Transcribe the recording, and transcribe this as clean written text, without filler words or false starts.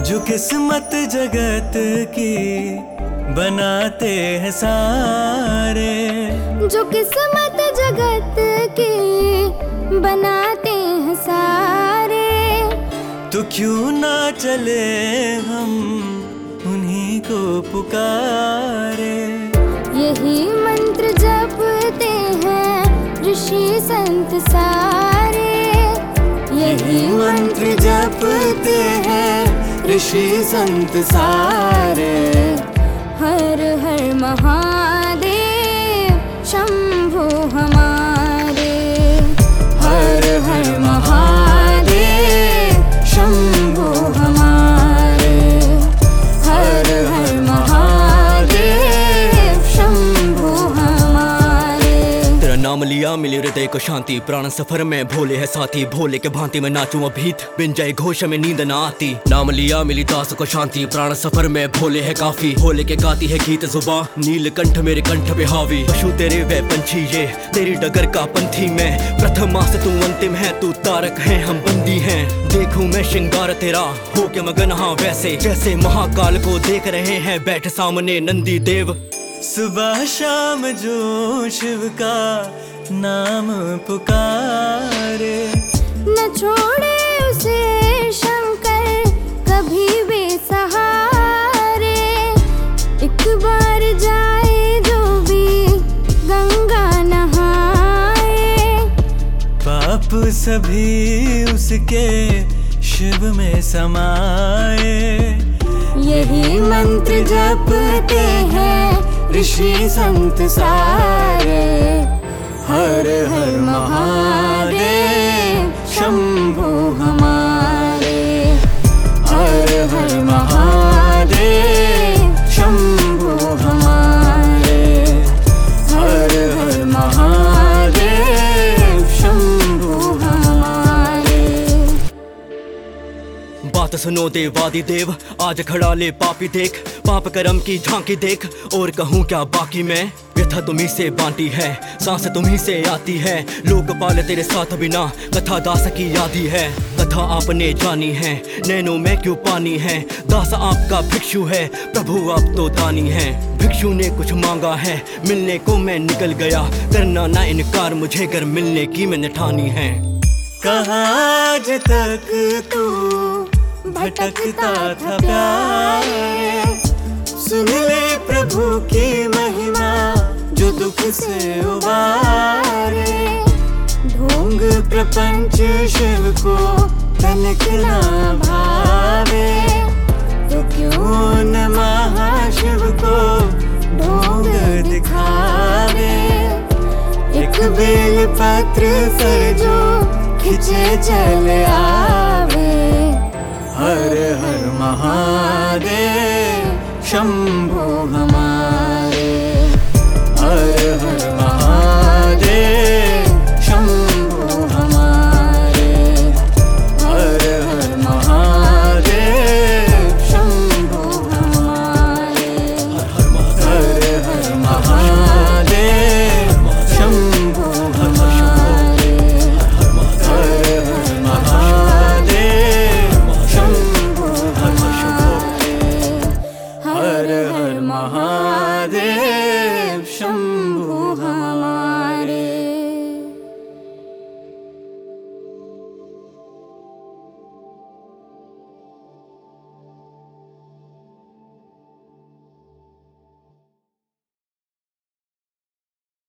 जो किस्मत जगत की बनाते हैं सारे, जो किस्मत जगत की बनाते हैं सारे। तो क्यों ना चले हम उन्हीं को पुकारे। यही मंत्र जपते हैं ऋषि संत सारे। यही मंत्र जपते हैं ऋषि संत सारे। हर हर महादेव शंभो हमारे। हर हर महादेव शंभो हमारे। हर हर महादेव शंभो हमारे। तेरा नाम लिया मिली हृदय को शांति, प्राण सफर में भोले है साथी। भोले के भांति मैं नाचूं अभीत, बिन जय घोष में नींद ना आती। नाम लिया मिली दास को शांति, प्राण सफर में भोले है काफी। भोले के गाती है गीत जुबा, नीलकंठ मेरे कंठ पे हावी। पशु तेरे वे पंछी ये तेरी डगर का पंथी मैं। प्रथमा से तू अंतिम है, तू तारक है हम बंदी हैं। देखूं मैं श्रृंगार तेरा हो के मगन, हाँ वैसे जैसे महाकाल को देख रहे हैं बैठ सामने नंदी देव। सुबह शाम जो शिव का नाम पुकारे, न छोड़े उसे शंकर कभी बेसहारे। एक बार जाए जो भी गंगा नहाए, पाप सभी उसके शिव में समाए। यही मंत्र जपते हैं ऋषि संत सारे। हर हर महादेव शंभो हमारे। हर हर महादेव शंभो हमारे। हर हर महादेव शंभो हमारे। बात सुनो देवादि देव, आज खड़ा ले पापी देख। पाप कर्म की झांकी देख, और कहूँ क्या बाकी मैं। व्यथा तुम्ही से बांटी है, सांस तुम्ही से आती है। लोकपाल तेरे साथ बिना कथा दास की यादी है। कथा आपने जानी है, नैनों में क्यों पानी है। दास आपका भिक्षु है, प्रभु आप तो दानी है। भिक्षु ने कुछ मांगा है, मिलने को मैं निकल गया। करना ना इनकार मुझे, घर मिलने की मैंने ठानी है। कहाँ आज तक तू भटकता था प्यारे। सुन ले प्रभु की महिमा जो दुख से उबारे। ढोंग प्रपंच शिव को तनिक ना भावे, तो क्यों न महाशिव को ढोंग दिखावे। एक बेल पत्र सर जो खिंचे चले आवे। हर हर महादेव शंभो हमारे।